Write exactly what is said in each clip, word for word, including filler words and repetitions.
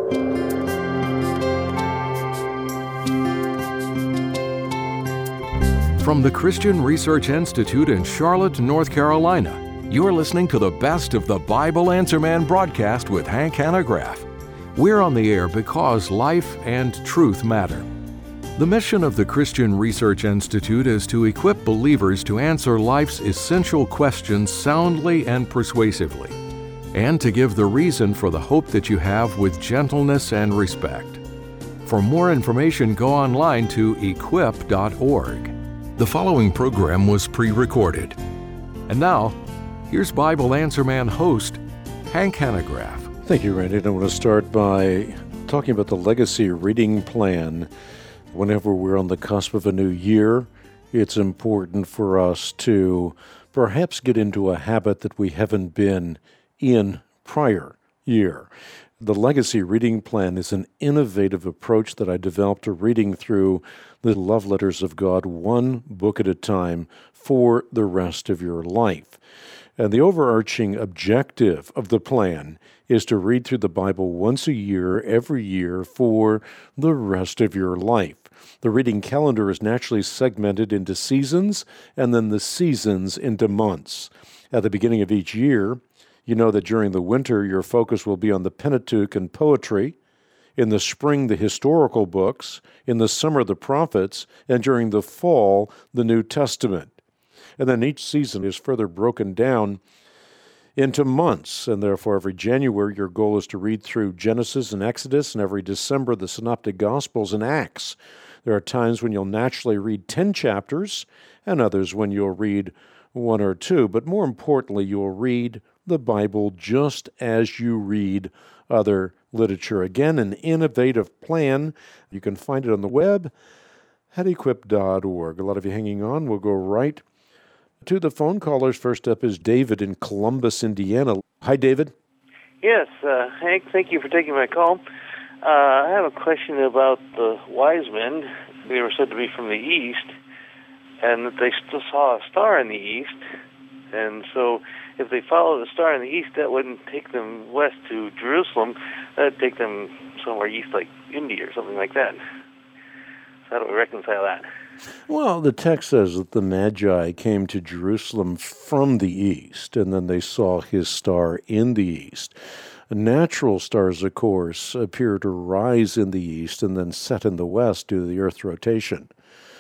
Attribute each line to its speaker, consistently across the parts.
Speaker 1: From the Christian Research Institute in Charlotte, North Carolina, you're listening to the best of the Bible Answer Man broadcast with Hank Hanegraaff. We're on the air because life and truth matter. The mission of the Christian Research Institute is to equip believers to answer life's essential questions soundly and persuasively, and to give the reason for the hope that you have with gentleness and respect. For more information, go online to equip dot org. The following program was pre-recorded. And now, here's Bible Answer Man host, Hank Hanegraaff.
Speaker 2: Thank you, Randy. And I want to start by talking about the Legacy Reading Plan. Whenever we're on the cusp of a new year, it's important for us to perhaps get into a habit that we haven't been in prior year. The Legacy Reading Plan is an innovative approach that I developed to reading through the love letters of God one book at a time for the rest of your life. And the overarching objective of the plan is to read through the Bible once a year, every year, for the rest of your life. The reading calendar is naturally segmented into seasons, and then the seasons into months. At the beginning of each year, you know that during the winter, your focus will be on the Pentateuch and poetry. In the spring, the historical books. In the summer, the prophets. And during the fall, the New Testament. And then each season is further broken down into months. And therefore, every January, your goal is to read through Genesis and Exodus. And every December, the Synoptic Gospels and Acts. There are times when you'll naturally read ten chapters, and others when you'll read one or two. But more importantly, you'll read the Bible just as you read other literature. Again, an innovative plan. You can find it on the web at equip dot org. A lot of you hanging on. We'll go right to the phone callers. First up is David in Columbus, Indiana. Hi, David.
Speaker 3: Yes, uh, Hank, thank you for taking my call. Uh, I have a question about the wise men. They were said to be from the east, and that they still saw a star in the east. And so if they followed the star in the east, that wouldn't take them west to Jerusalem. That would take them somewhere east, like India or something like that. So how do we reconcile that?
Speaker 2: Well, the text says that the Magi came to Jerusalem from the east, and then they saw his star in the east. Natural stars, of course, appear to rise in the east and then set in the west due to the Earth's rotation.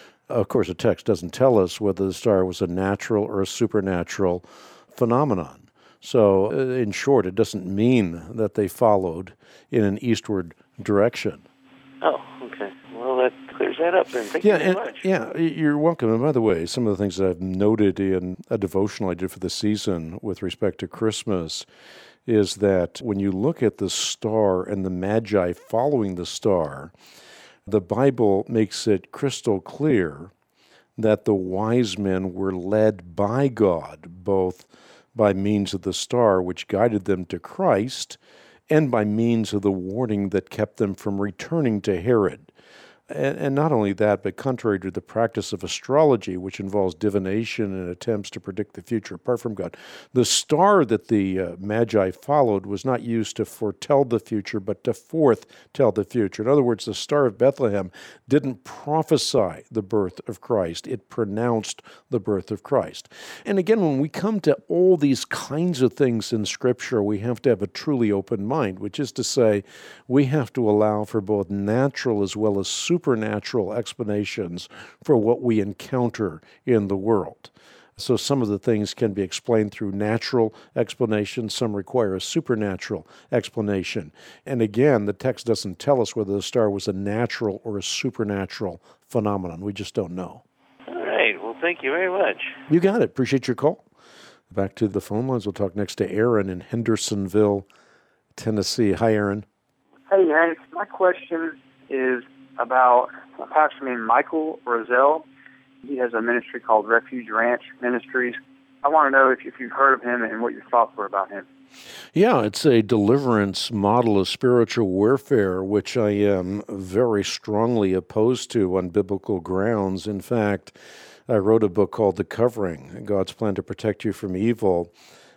Speaker 2: Of course, the text doesn't tell us whether the star was a natural or a supernatural phenomenon. So, in short, it doesn't mean that they followed in an eastward direction.
Speaker 3: Oh, okay. Well, that clears that up then. Thank
Speaker 2: yeah,
Speaker 3: you very
Speaker 2: and,
Speaker 3: much.
Speaker 2: Yeah, you're welcome. And by the way, some of the things that I've noted in a devotional I did for the season with respect to Christmas is that when you look at the star and the Magi following the star, the Bible makes it crystal clear that the wise men were led by God, both by means of the star, which guided them to Christ, and by means of the warning that kept them from returning to Herod. And, and not only that, but contrary to the practice of astrology, which involves divination and attempts to predict the future apart from God, the star that the uh, Magi followed was not used to foretell the future, but to foretell the future. In other words, the Star of Bethlehem didn't prophesy the birth of Christ. It pronounced the birth of Christ. And again, when we come to all these kinds of things in Scripture, we have to have a truly open mind, which is to say, we have to allow for both natural as well as supernatural supernatural explanations for what we encounter in the world. So some of the things can be explained through natural explanation. Some require a supernatural explanation. And again, the text doesn't tell us whether the star was a natural or a supernatural phenomenon. We just don't know.
Speaker 3: All right. Well, thank you very much.
Speaker 2: You got it. Appreciate your call. Back to the phone lines. We'll talk next to Aaron in Hendersonville, Tennessee. Hi, Aaron.
Speaker 4: Hey, Hank. My question is about a pastor named Michael Rozelle. He has a ministry called Refuge Ranch Ministries. I want to know if, if you've heard of him and what your thoughts were about him.
Speaker 2: Yeah, it's a deliverance model of spiritual warfare, which I am very strongly opposed to on biblical grounds. In fact, I wrote a book called The Covering, God's Plan to Protect You from Evil.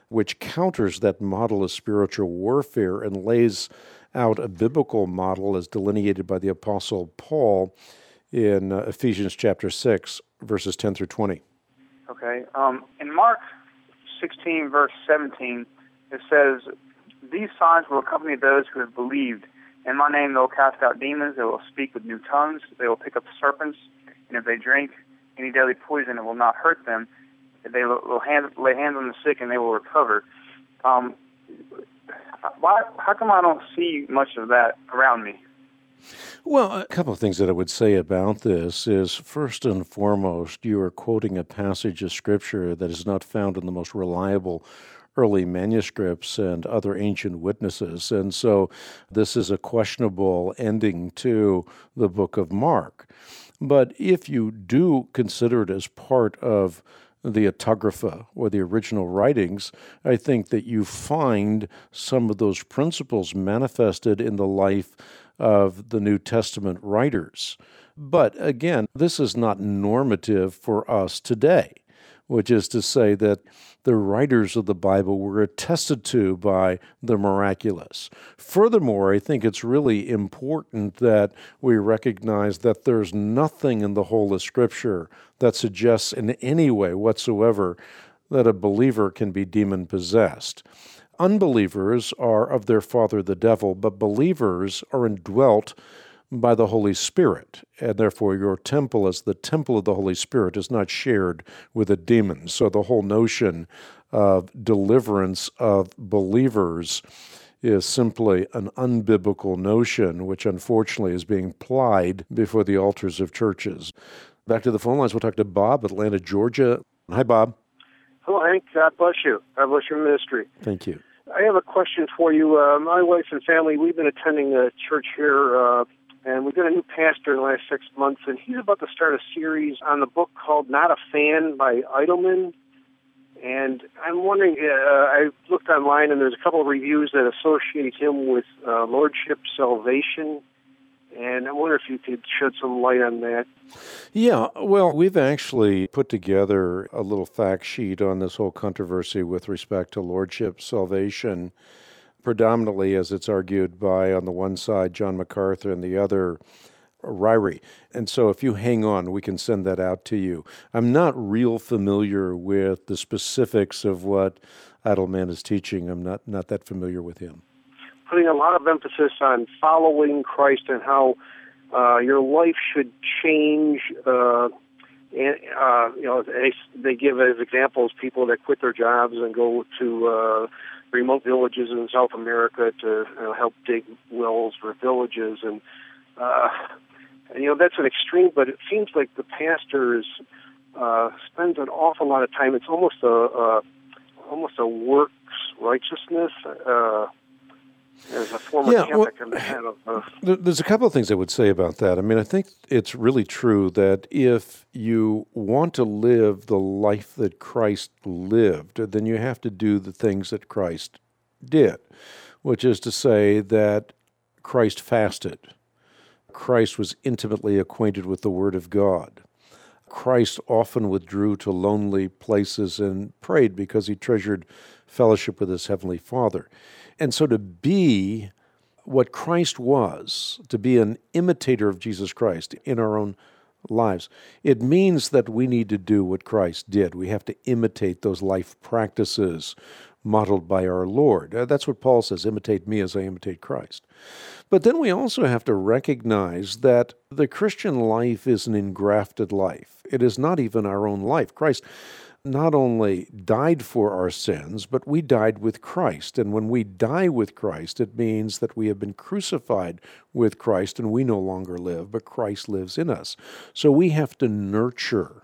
Speaker 2: which counters that model of spiritual warfare and lays out a biblical model as delineated by the Apostle Paul in uh, Ephesians chapter six, verses ten through twenty.
Speaker 4: Okay. Um, in Mark sixteen, verse seventeen, it says, "These signs will accompany those who have believed. In my name they will cast out demons, they will speak with new tongues, they will pick up serpents, and if they drink any deadly poison, it will not hurt them. They will hand, lay hands on the sick, and they will recover." Um, why, how come I don't see much of that around me?
Speaker 2: Well, a couple of things that I would say about this is, first and foremost, you are quoting a passage of Scripture that is not found in the most reliable early manuscripts and other ancient witnesses. And so this is a questionable ending to the book of Mark. But if you do consider it as part of the autographa or the original writings, I think that you find some of those principles manifested in the life of the New Testament writers. But again, this is not normative for us today, which is to say that the writers of the Bible were attested to by the miraculous. Furthermore, I think it's really important that we recognize that there's nothing in the whole of Scripture that suggests in any way whatsoever that a believer can be demon-possessed. Unbelievers are of their father the devil, but believers are indwelt by the Holy Spirit, and therefore your temple as the temple of the Holy Spirit is not shared with a demon. So the whole notion of deliverance of believers is simply an unbiblical notion, which unfortunately is being plied before the altars of churches. Back to the phone lines, we'll talk to Bob, Atlanta, Georgia. Hi, Bob.
Speaker 5: Hello, Hank. God bless you. God bless your ministry.
Speaker 2: Thank you.
Speaker 5: I have a question for you. Uh, my wife and family, we've been attending a church here, uh, and we've got a new pastor in the last six months, and he's about to start a series on the book called Not a Fan by Idleman. And I'm wondering, uh, I looked online, and there's a couple of reviews that associate him with uh, Lordship Salvation. And I wonder if you could shed some light on that.
Speaker 2: Yeah, well, we've actually put together a little fact sheet on this whole controversy with respect to Lordship Salvation, predominantly as it's argued by, on the one side, John MacArthur, and the other, Ryrie. And so if you hang on, we can send that out to you. I'm not real familiar with the specifics of what Idleman is teaching. I'm not, not that familiar with him.
Speaker 5: Putting a lot of emphasis on following Christ and how uh, your life should change. Uh, and uh, you know, they, they give as examples people that quit their jobs and go to uh, remote villages in South America to you know, help dig wells for villages, and, uh, and you know that's an extreme. But it seems like the pastor is, uh, spends an awful lot of time. It's almost a, a almost a works righteousness. Uh, As a former
Speaker 2: yeah,
Speaker 5: Catholic,
Speaker 2: well,
Speaker 5: I'm kind of, uh,
Speaker 2: there's a couple of things I would say about that. I mean, I think it's really true that if you want to live the life that Christ lived, then you have to do the things that Christ did, which is to say that Christ fasted. Christ was intimately acquainted with the Word of God. Christ often withdrew to lonely places and prayed because he treasured fellowship with his Heavenly Father. And so to be what Christ was, to be an imitator of Jesus Christ in our own lives, it means that we need to do what Christ did. We have to imitate those life practices modeled by our Lord. That's what Paul says, imitate me as I imitate Christ. But then we also have to recognize that the Christian life is an engrafted life. It is not even our own life. Christ not only died for our sins, but we died with Christ. And when we die with Christ, it means that we have been crucified with Christ and we no longer live, but Christ lives in us. So we have to nurture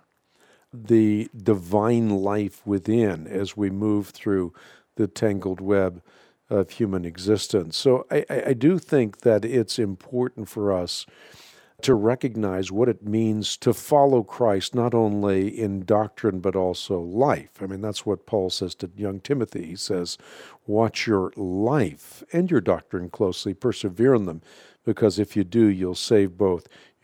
Speaker 2: the divine life within as we move through the tangled web of human existence. So I, I do think that it's important for us to recognize what it means to follow Christ, not only in doctrine, but also life. I mean, that's what Paul says to young Timothy. He says, watch your life and your doctrine closely, persevere in them, because if you do, you'll save both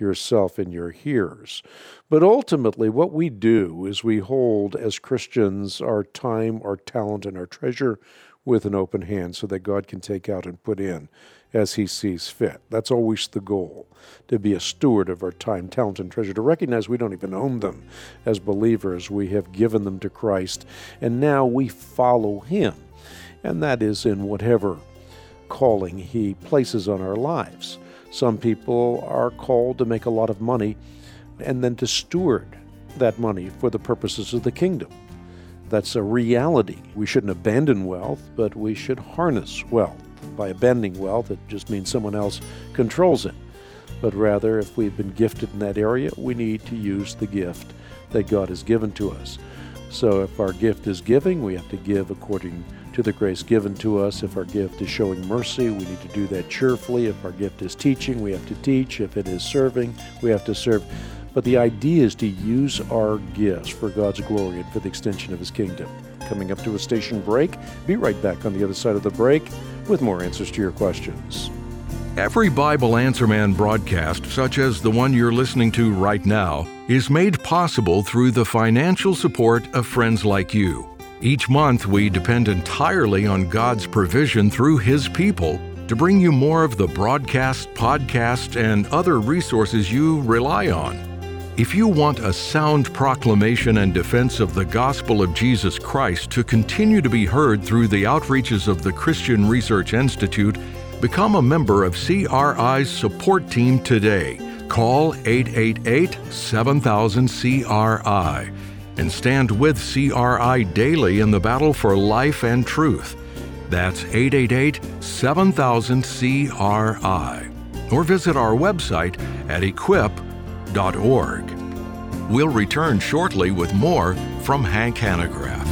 Speaker 2: yourself and your hearers. But ultimately, what we do is we hold, as Christians, our time, our talent, and our treasure with an open hand so that God can take out and put in as He sees fit. That's always the goal, to be a steward of our time, talent, and treasure, to recognize we don't even own them as believers. We have given them to Christ, and now we follow Him, and that is in whatever calling He places on our lives. Some people are called to make a lot of money and then to steward that money for the purposes of the kingdom. That's a reality. We shouldn't abandon wealth, but we should harness wealth. By abandoning wealth, it just means someone else controls it. But rather, if we've been gifted in that area, we need to use the gift that God has given to us. So if our gift is giving, we have to give according to the grace given to us. If our gift is showing mercy, we need to do that cheerfully. If our gift is teaching, we have to teach. If it is serving, we have to serve. But the idea is to use our gifts for God's glory and for the extension of His kingdom. Coming up to a station break, be right back on the other side of the break with more answers to your questions.
Speaker 1: Every Bible Answer Man broadcast, such as the one you're listening to right now, is made possible through the financial support of friends like you. Each month, we depend entirely on God's provision through His people to bring you more of the broadcast, podcast, and other resources you rely on. If you want a sound proclamation and defense of the gospel of Jesus Christ to continue to be heard through the outreaches of the Christian Research Institute, become a member of C R I's support team today. Call eight eight eight, seven thousand, C R I and stand with C R I daily in the battle for life and truth. That's eight eight eight, seven thousand, C R I. Or visit our website at equip dot org. We'll return shortly with more from Hank Hanegraaff.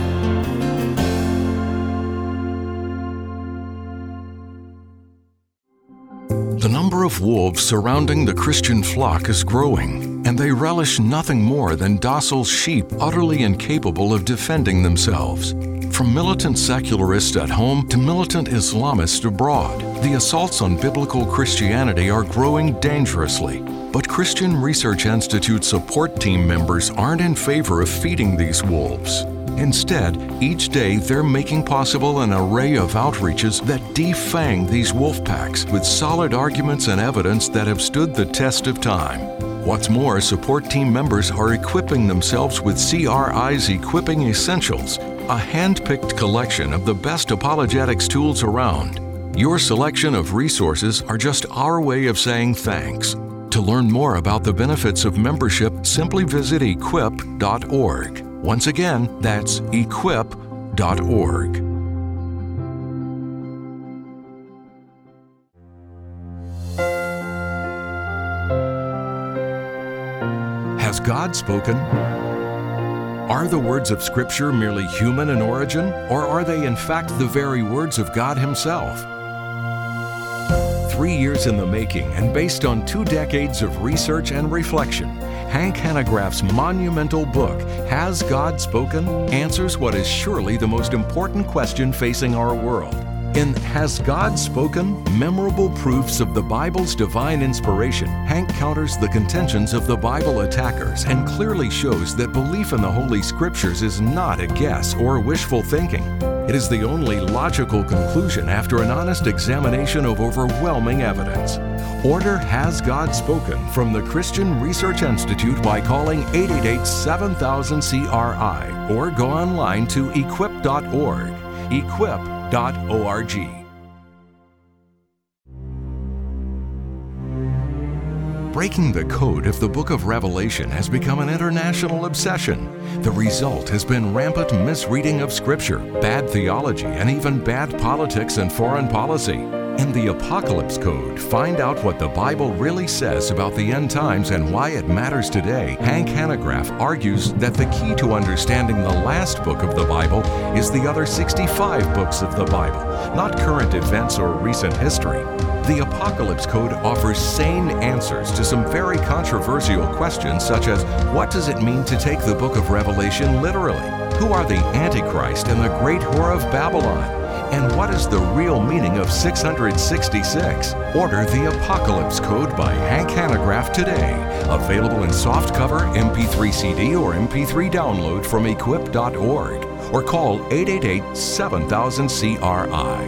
Speaker 1: The number of wolves surrounding the Christian flock is growing, and they relish nothing more than docile sheep utterly incapable of defending themselves. From militant secularists at home to militant Islamists abroad, the assaults on biblical Christianity are growing dangerously. But Christian Research Institute support team members aren't in favor of feeding these wolves. Instead, each day they're making possible an array of outreaches that defang these wolf packs with solid arguments and evidence that have stood the test of time. What's more, support team members are equipping themselves with C R I's Equipping Essentials, a hand-picked collection of the best apologetics tools around. Your selection of resources are just our way of saying thanks. To learn more about the benefits of membership, simply visit equip dot org. Once again, that's equip dot org. Has God spoken? Are the words of Scripture merely human in origin, or are they in fact the very words of God Himself? Three years in the making and based on two decades of research and reflection, Hank Hanegraaff's monumental book, Has God Spoken?, answers what is surely the most important question facing our world. In Has God Spoken? Memorable Proofs of the Bible's Divine Inspiration, Hank counters the contentions of the Bible attackers and clearly shows that belief in the Holy Scriptures is not a guess or wishful thinking. It is the only logical conclusion after an honest examination of overwhelming evidence. Order Has God Spoken from the Christian Research Institute by calling eight eight eight, seven thousand, C R I or go online to equip dot org. equip dot org. Breaking the code of the book of Revelation has become an international obsession. The result has been rampant misreading of Scripture, bad theology, and even bad politics and foreign policy. In the Apocalypse Code, find out what the Bible really says about the end times and why it matters today. Hank Hanegraaff argues that the key to understanding the last book of the Bible is the other sixty-five books of the Bible, not current events or recent history. The Apocalypse Code offers sane answers to some very controversial questions, such as what does it mean to take the book of Revelation literally? Who are the Antichrist and the great whore of Babylon? And what is the real meaning of six hundred sixty-six? Order The Apocalypse Code by Hank Hanegraaff today. Available in softcover, M P three C D, or M P three download from equip dot org. Or call eight eight eight, seven thousand, C R I.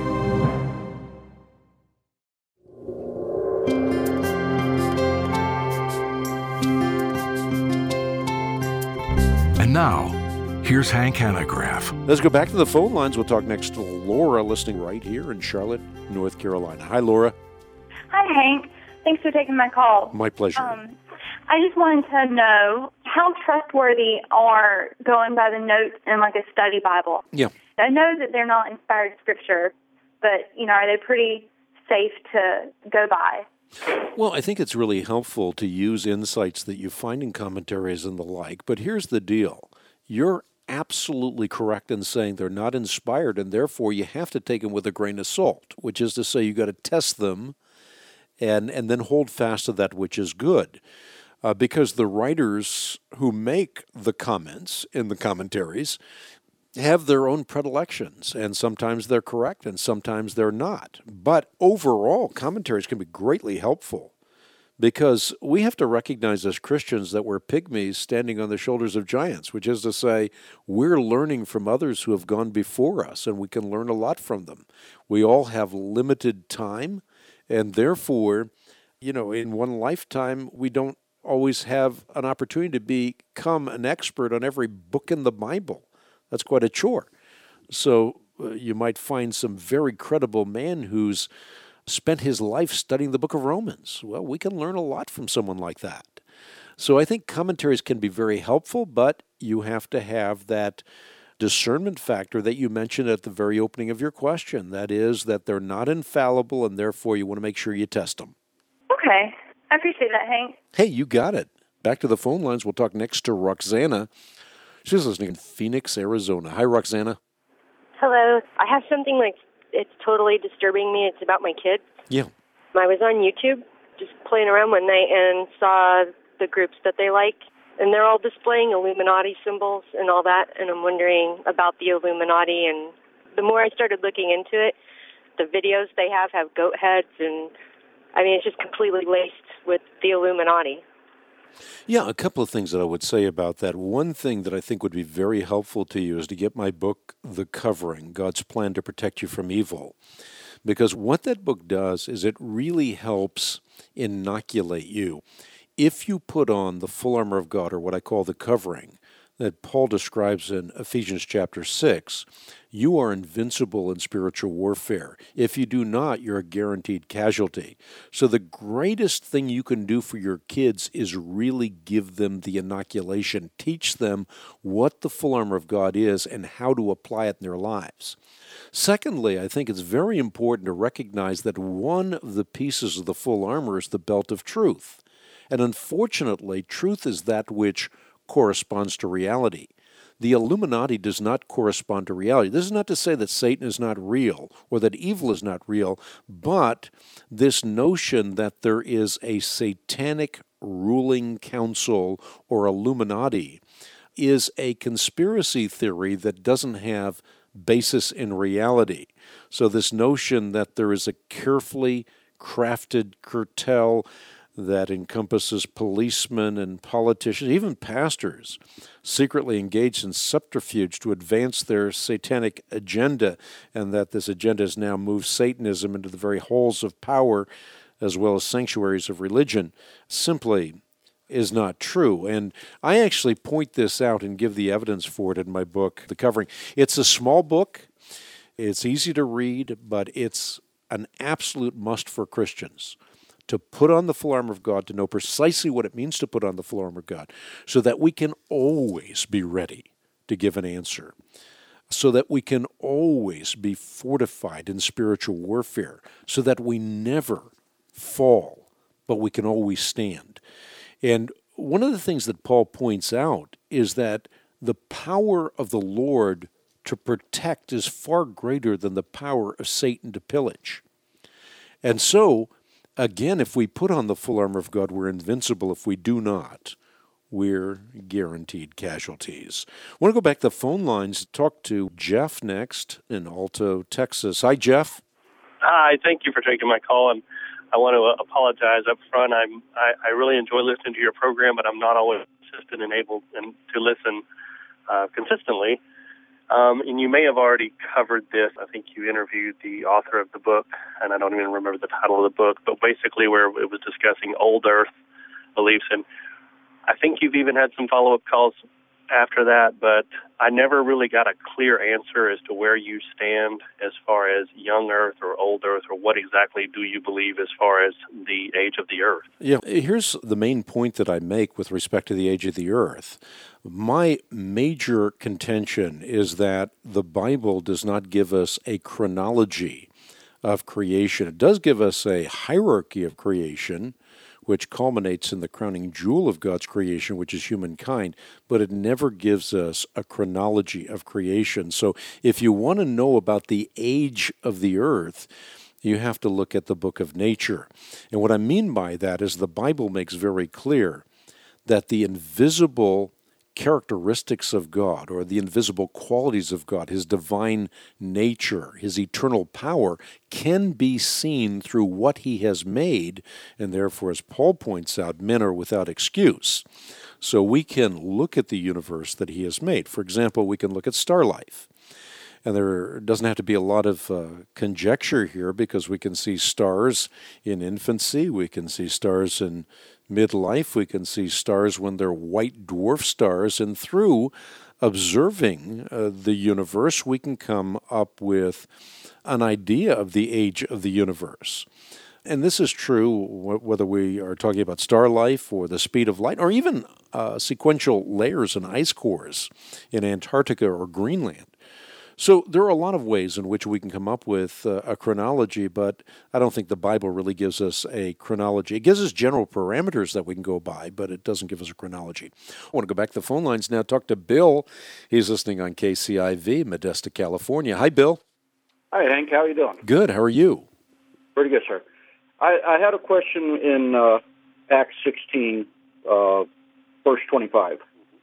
Speaker 1: And now, here's Hank Hanegraaff.
Speaker 2: Let's go back to the phone lines. We'll talk next to Laura, listening right here in Charlotte, North Carolina. Hi, Laura.
Speaker 6: Hi, Hank. Thanks for taking my call.
Speaker 2: My pleasure.
Speaker 6: Um, I just wanted to know how trustworthy are going by the notes in like a study Bible.
Speaker 2: Yeah.
Speaker 6: I know that they're not inspired scripture, but, you know, are they pretty safe to go by?
Speaker 2: Well, I think it's really helpful to use insights that you find in commentaries and the like, but here's the deal. You're absolutely correct in saying they're not inspired, and therefore you have to take them with a grain of salt, which is to say you got to test them and, and then hold fast to that which is good. Uh, because the writers who make the comments in the commentaries have their own predilections, and sometimes they're correct and sometimes they're not. But overall, commentaries can be greatly helpful because we have to recognize as Christians that we're pygmies standing on the shoulders of giants, which is to say we're learning from others who have gone before us, and we can learn a lot from them. We all have limited time, and therefore, you know, in one lifetime, we don't always have an opportunity to become an expert on every book in the Bible. That's quite a chore. So uh, you might find some very credible man who's spent his life studying the book of Romans. Well, we can learn a lot from someone like that. So I think commentaries can be very helpful, but you have to have that discernment factor that you mentioned at the very opening of your question. That is that they're not infallible, and therefore you want to make sure you test them.
Speaker 6: Okay. I appreciate that, Hank.
Speaker 2: Hey, you got it. Back to the phone lines. We'll talk next to Roxana. She's listening in Phoenix, Arizona. Hi, Roxana.
Speaker 7: Hello. I have something like it's totally disturbing me. It's about my kids.
Speaker 2: Yeah.
Speaker 7: I was on YouTube just playing around one night and saw the groups that they like, and they're all displaying Illuminati symbols and all that, and I'm wondering about the Illuminati. And the more I started looking into it, the videos they have have goat heads, and I mean, it's just completely laced with the Illuminati.
Speaker 2: Yeah, a couple of things that I would say about that. One thing that I think would be very helpful to you is to get my book, The Covering, God's Plan to Protect You from Evil. Because what that book does is it really helps inoculate you. If you put on the full armor of God, or what I call the covering, that Paul describes in Ephesians chapter six, you are invincible in spiritual warfare. If you do not, you're a guaranteed casualty. So the greatest thing you can do for your kids is really give them the inoculation. Teach them what the full armor of God is and how to apply it in their lives. Secondly, I think it's very important to recognize that one of the pieces of the full armor is the belt of truth. And unfortunately, truth is that which corresponds to reality. The Illuminati does not correspond to reality. This is not to say that Satan is not real or that evil is not real, but this notion that there is a satanic ruling council or Illuminati is a conspiracy theory that doesn't have basis in reality. So this notion that there is a carefully crafted cartel that encompasses policemen and politicians, even pastors, secretly engaged in subterfuge to advance their satanic agenda, and that this agenda has now moved Satanism into the very halls of power as well as sanctuaries of religion, simply is not true. And I actually point this out and give the evidence for it in my book, The Covering. It's a small book. It's easy to read, but it's an absolute must for Christians to put on the full armor of God, to know precisely what it means to put on the full armor of God, so that we can always be ready to give an answer, so that we can always be fortified in spiritual warfare, so that we never fall, but we can always stand. And one of the things that Paul points out is that the power of the Lord to protect is far greater than the power of Satan to pillage. And so, again, if we put on the full armor of God, we're invincible. If we do not, we're guaranteed casualties. I want to go back to the phone lines, talk to Jeff next in Alto, Texas. Hi, Jeff.
Speaker 8: Hi, thank you for taking my call, and I want to apologize up front. I'm, I, I really enjoy listening to your program, but I'm not always consistent and able and to listen uh, consistently. Um, and you may have already covered this. I think you interviewed the author of the book, and I don't even remember the title of the book, but basically where it was discussing old earth beliefs. And I think you've even had some follow-up calls after that, but I never really got a clear answer as to where you stand as far as young earth or old earth, or what exactly do you believe as far as the age of the earth?
Speaker 2: Yeah, here's the main point that I make with respect to the age of the earth. My major contention is that the Bible does not give us a chronology of creation. It does give us a hierarchy of creation, which culminates in the crowning jewel of God's creation, which is humankind, but it never gives us a chronology of creation. So if you want to know about the age of the earth, you have to look at the book of nature. And what I mean by that is the Bible makes very clear that the invisible characteristics of God, or the invisible qualities of God, his divine nature, his eternal power, can be seen through what he has made, and therefore, as Paul points out, men are without excuse. So we can look at the universe that he has made. For example, we can look at star life. And there doesn't have to be a lot of uh, conjecture here, because we can see stars in infancy, we can see stars in midlife, we can see stars when they're white dwarf stars, and through observing uh, the universe, we can come up with an idea of the age of the universe. And this is true whether we are talking about star life or the speed of light, or even uh, sequential layers and ice cores in Antarctica or Greenland. So there are a lot of ways in which we can come up with uh, a chronology, but I don't think the Bible really gives us a chronology. It gives us general parameters that we can go by, but it doesn't give us a chronology. I want to go back to the phone lines now, talk to Bill. He's listening on K C I V, Modesto, California. Hi, Bill.
Speaker 9: Hi, Hank. How are you doing?
Speaker 2: Good. How are you?
Speaker 9: Pretty good, sir. I, I had a question in uh, Acts sixteen, uh, verse twenty-five.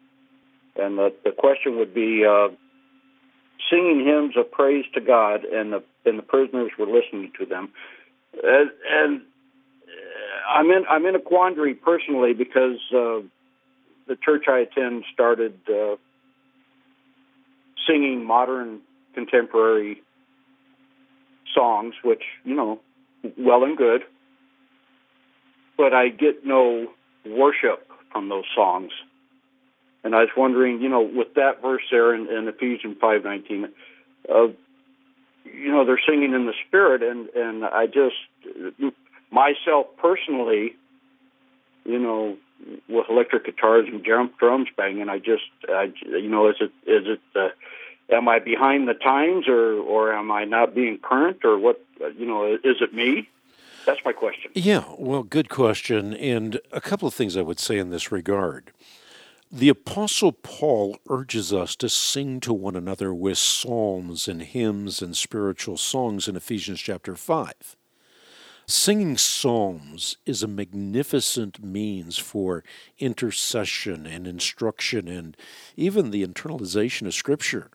Speaker 9: And the, the question would be, uh, singing hymns of praise to God, and the and the prisoners were listening to them. And, and I'm in I'm in a quandary personally, because uh, the church I attend started uh, singing modern contemporary songs, which, you know, well and good, but I get no worship from those songs. And I was wondering, you know, with that verse there in, in Ephesians five nineteen, uh, you know, they're singing in the Spirit, and, and I just, myself personally, you know, with electric guitars and drum, drums banging, I just, I, you know, is it, is it, uh, am I behind the times, or, or am I not being current, or what, you know, is it me? That's my question.
Speaker 2: Yeah, well, good question. And a couple of things I would say in this regard. The Apostle Paul urges us to sing to one another with psalms and hymns and spiritual songs in Ephesians chapter five. Singing psalms is a magnificent means for intercession and instruction and even the internalization of Scripture.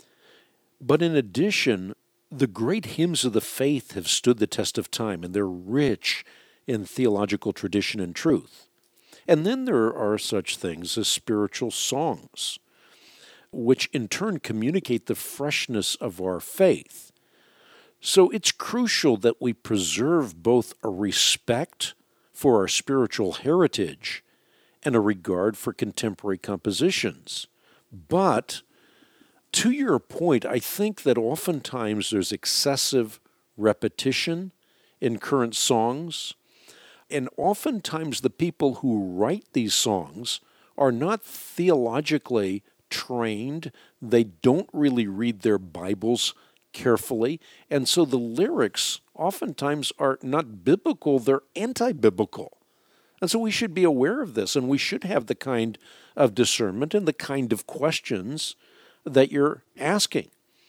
Speaker 2: But in addition, the great hymns of the faith have stood the test of time, and they're rich in theological tradition and truth. And then there are such things as spiritual songs, which in turn communicate the freshness of our faith. So it's crucial that we preserve both a respect for our spiritual heritage and a regard for contemporary compositions. But to your point, I think that oftentimes there's excessive repetition in current songs. And oftentimes the people who write these songs are not theologically trained. They don't really read their Bibles carefully. And so the lyrics oftentimes are not biblical, they're anti-biblical. And so we should be aware of this, and we should have the kind of discernment and the kind of questions that you're asking.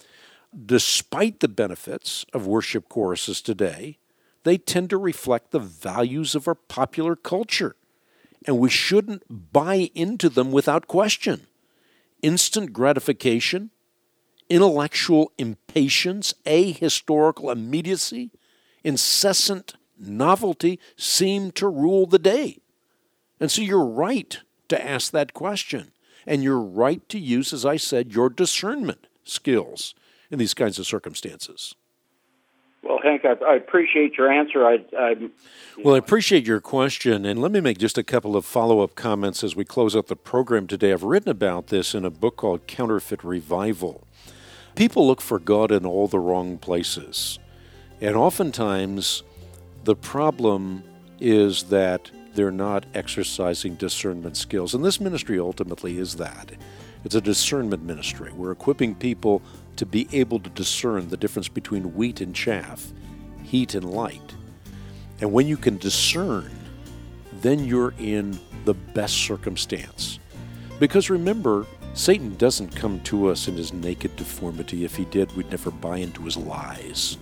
Speaker 2: Despite the benefits of worship choruses today, they tend to reflect the values of our popular culture. and we shouldn't buy into them without question. Instant gratification, intellectual impatience, ahistorical immediacy, incessant novelty seem to rule the day. And so you're right to ask that question. And you're right to use, as I said, your discernment skills in these kinds of circumstances.
Speaker 9: Well, Hank, I, I appreciate your answer. I, I,
Speaker 2: well, I appreciate your question, and let me make just a couple of follow-up comments as we close out the program today. I've written about this in a book called Counterfeit Revival. People look for God in all the wrong places, and oftentimes the problem is that they're not exercising discernment skills. And this ministry ultimately is that. It's a discernment ministry. We're equipping people to be able to discern the difference between wheat and chaff, heat and light. And when you can discern, then you're in the best circumstance. Because remember, Satan doesn't come to us in his naked deformity. If he did, we'd never buy into his lies.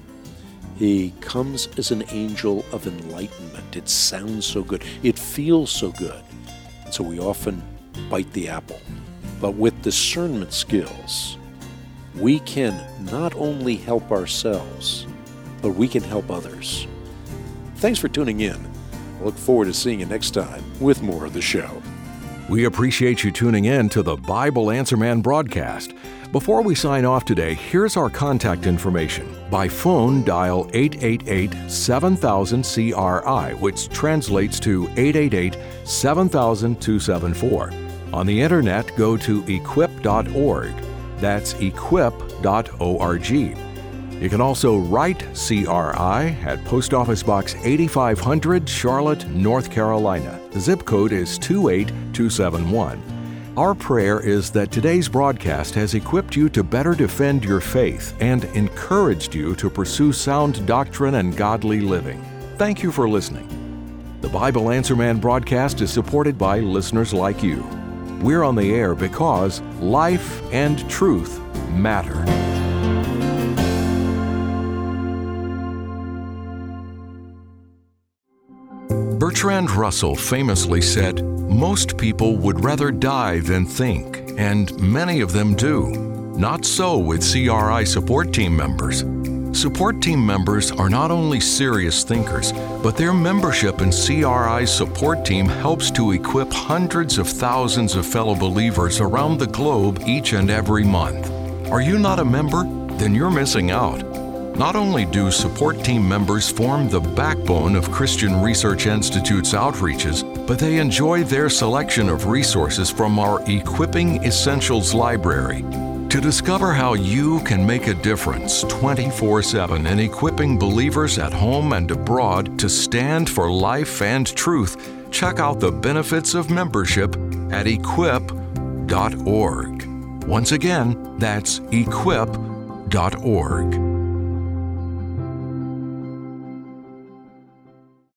Speaker 2: He comes as an angel of enlightenment. It sounds so good. It feels so good. So we often bite the apple. But with discernment skills, we can not only help ourselves, but we can help others. Thanks for tuning in. I look forward to seeing you next time with more of the show.
Speaker 1: We appreciate you tuning in to the Bible Answer Man broadcast. Before we sign off today, here's our contact information. By phone, dial eight eight eight, seven thousand, C R I, which translates to eight eight eight, seven thousand, two seven four. On the internet, go to equip dot org. That's equip dot org. You can also write C R I at Post Office Box eighty-five hundred, Charlotte, North Carolina. The zip code is two eight two seven one. Our prayer is that today's broadcast has equipped you to better defend your faith and encouraged you to pursue sound doctrine and godly living. Thank you for listening. The Bible Answer Man broadcast is supported by listeners like you. We're on the air because life and truth matter. Bertrand Russell famously said, "Most people would rather die than think, and many of them do. Not so with C R I support team members. Support team members are not only serious thinkers, but their membership in C R I's support team helps to equip hundreds of thousands of fellow believers around the globe each and every month. Are you not a member? Then you're missing out. Not only do support team members form the backbone of Christian Research Institute's outreaches, but they enjoy their selection of resources from our Equipping Essentials library. To discover how you can make a difference twenty-four seven in equipping believers at home and abroad to stand for life and truth, check out the benefits of membership at equip dot org. Once again, that's equip dot org.